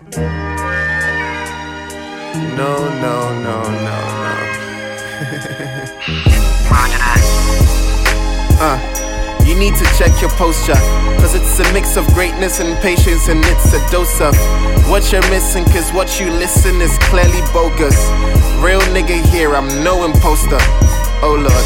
No. You need to check your posture, cause it's a mix of greatness and patience, and it's a dose of what you're missing, cause what you listen is clearly bogus. Real nigga here, I'm no imposter. Oh Lord.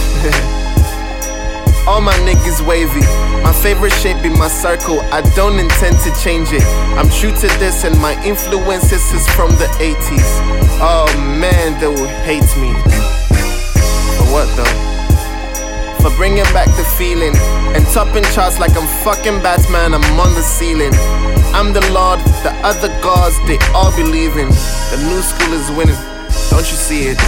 All my niggas wavy. My favorite shape be my circle, I don't intend to change it. I'm true to this and my influences is from the 80s. Oh man, they will hate me. For what though? For bringing back the feeling and topping charts like I'm fucking Batman, I'm on the ceiling. I'm the Lord, the other gods, they all believe in. The new school is winning, don't you see it?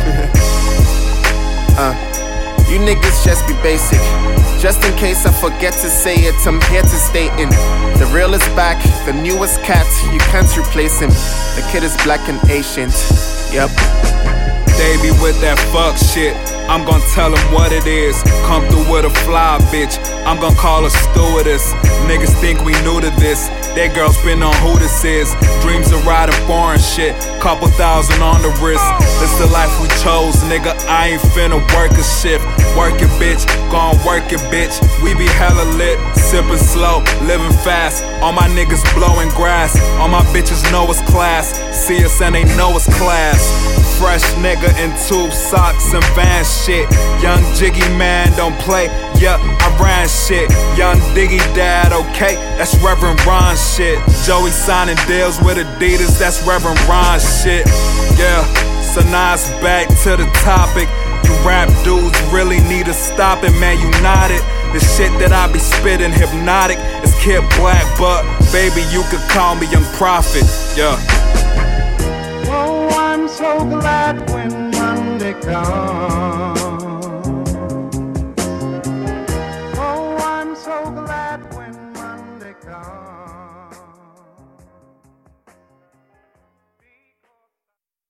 You niggas just be basic. Just in case I forget to say it, I'm here to state it. The real is back, the newest cat, you can't replace him. The kid is black and Asian, yep. They be with that fuck shit, I'm gon' tell them what it is. Come through with a fly bitch, I'm gon' call a stewardess. Niggas think we new to this, that girl spin on who this is. Dreams of riding foreign shit, couple thousand on the wrist. This the life we chose, nigga, I ain't finna work a shift. Work it bitch, gon' work it bitch. We be hella lit, sippin' slow, living fast. All my niggas blowing grass, all my bitches know it's class. See us and they know it's class. Fresh nigga in tube socks and Vans shit. Young Jiggy man don't play, yeah, I ran shit. Young Diggy dad, okay, that's Reverend Ron shit. Joey signing deals with Adidas, that's Reverend Ron shit. Yeah, so now it's back to the topic. You rap dudes really need to stop it, man, you not it. The shit that I be spitting hypnotic. It's Kid Black, but baby, you could call me Young Prophet, yeah. Oh, I'm so glad when Monday comes.